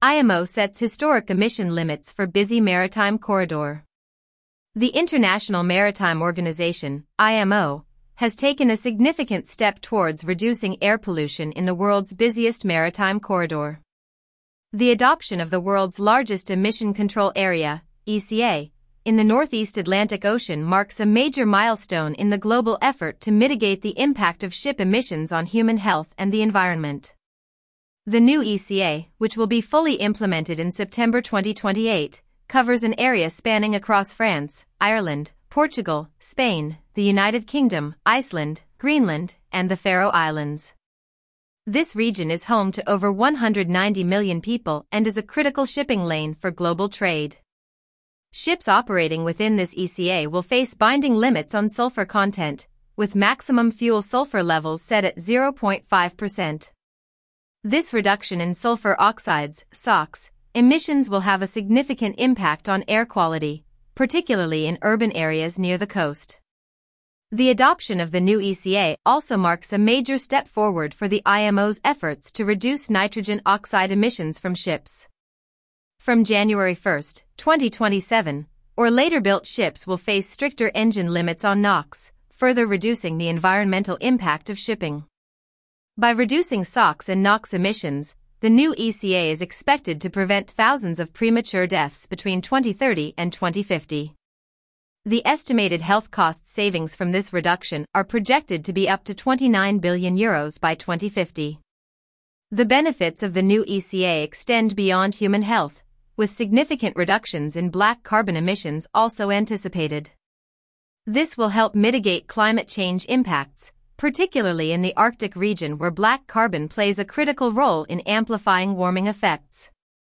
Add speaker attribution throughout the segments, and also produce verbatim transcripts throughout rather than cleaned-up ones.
Speaker 1: I M O sets historic emission limits for busy maritime corridor. The International Maritime Organization, I M O, has taken a significant step towards reducing air pollution in the world's busiest maritime corridor. The adoption of the world's largest emission control area, E C A, in the Northeast Atlantic Ocean marks a major milestone in the global effort to mitigate the impact of ship emissions on human health and the environment. The new E C A, which will be fully implemented in September twenty twenty-eight, covers an area spanning across France, Ireland, Portugal, Spain, the United Kingdom, Iceland, Greenland, and the Faroe Islands. This region is home to over one hundred ninety million people and is a critical shipping lane for global trade. Ships operating within this E C A will face binding limits on sulfur content, with maximum fuel sulfur levels set at zero point five percent. This reduction in sulfur oxides, SOx, emissions will have a significant impact on air quality, particularly in urban areas near the coast. The adoption of the new E C A also marks a major step forward for the I M O's efforts to reduce nitrogen oxide emissions from ships. From January first, twenty twenty-seven, or later built ships will face stricter engine limits on NOx, further reducing the environmental impact of shipping. By reducing SOx and NOx emissions, the new E C A is expected to prevent thousands of premature deaths between twenty thirty and twenty fifty. The estimated health cost savings from this reduction are projected to be up to twenty-nine billion euros by twenty fifty. The benefits of the new E C A extend beyond human health, with significant reductions in black carbon emissions also anticipated. This will help mitigate climate change impacts, particularly in the Arctic region where black carbon plays a critical role in amplifying warming effects.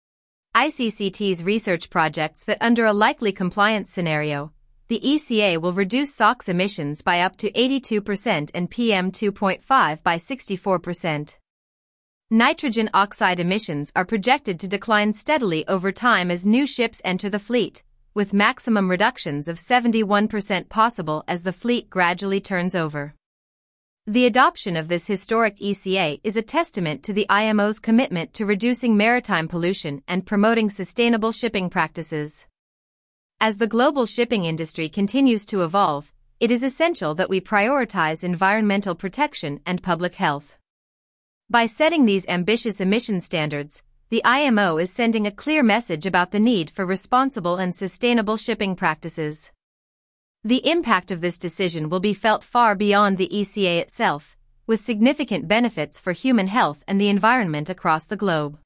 Speaker 1: I C C T's research projects that under a likely compliance scenario, the E C A will reduce SOx emissions by up to eighty-two percent and P M two point five by sixty-four percent. Nitrogen oxide emissions are projected to decline steadily over time as new ships enter the fleet, with maximum reductions of seventy-one percent possible as the fleet gradually turns over. The adoption of this historic E C A is a testament to the I M O's commitment to reducing maritime pollution and promoting sustainable shipping practices. As the global shipping industry continues to evolve, it is essential that we prioritize environmental protection and public health. By setting these ambitious emission standards, the I M O is sending a clear message about the need for responsible and sustainable shipping practices. The impact of this decision will be felt far beyond the E C A itself, with significant benefits for human health and the environment across the globe.